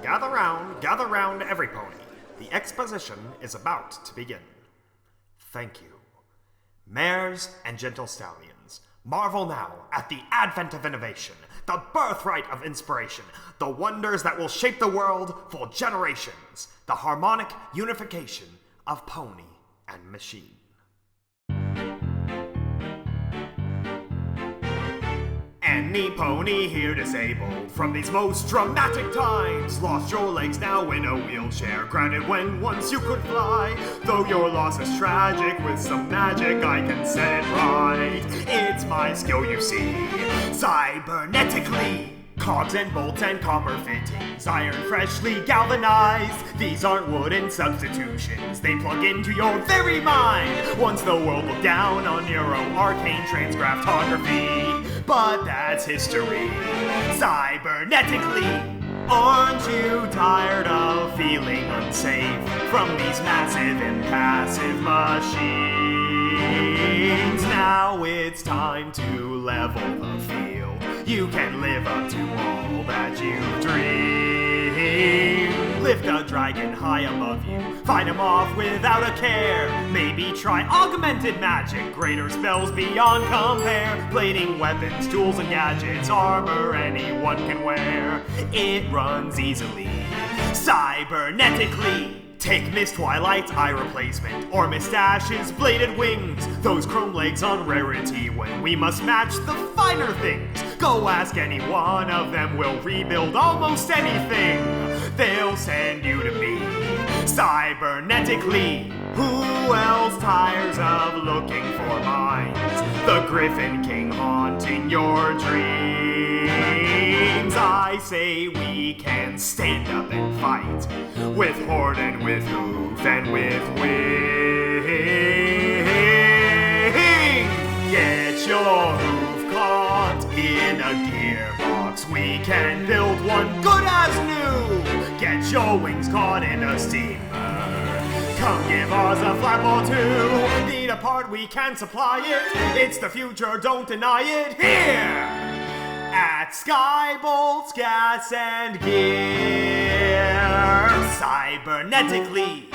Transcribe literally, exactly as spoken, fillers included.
Gather round, gather round, every pony. The exposition is about to begin. Thank you. Mares and gentle stallions, marvel now at the advent of innovation, the birthright of inspiration, the wonders that will shape the world for generations, the harmonic unification of pony and machine. Any pony here disabled from these most dramatic times. Lost your legs, now in a wheelchair, grounded when once you could fly. Though your loss is tragic, with some magic I can set it right. It's my skill, you see, cybernetically. Cogs and bolts and copper fittings, iron freshly galvanized. These aren't wooden substitutions, they plug into your very mind. Once the world looked down on Nero arcane transgraftography, but that's history, cybernetically. Aren't you tired of feeling unsafe from these massive impassive machines? Now it's time to level the field. You can live up to all that you've dreamed. Lift a dragon high above you, fight him off without a care. Maybe try augmented magic, greater spells beyond compare. Blading weapons, tools and gadgets, armor anyone can wear. It runs easily, cybernetically. Take Miss Twilight's eye replacement, or Miss Dash's bladed wings. Those chrome legs on rarity when we must match the finer things. Go ask any one of them, we'll rebuild almost anything. They'll send you to me, cybernetically. Who else tires of looking for mines? The Griffin King haunting your dreams. I say we can stand up and fight, with horde and with hoof and with wing. Get your hoof caught in a gearbox, we can build one good as new. Get your wings caught in a steamer, come give us a flap or two. Need a part, we can supply it. It's the future, don't deny it. Here at Skybolts Gas and Gear, cybernetically.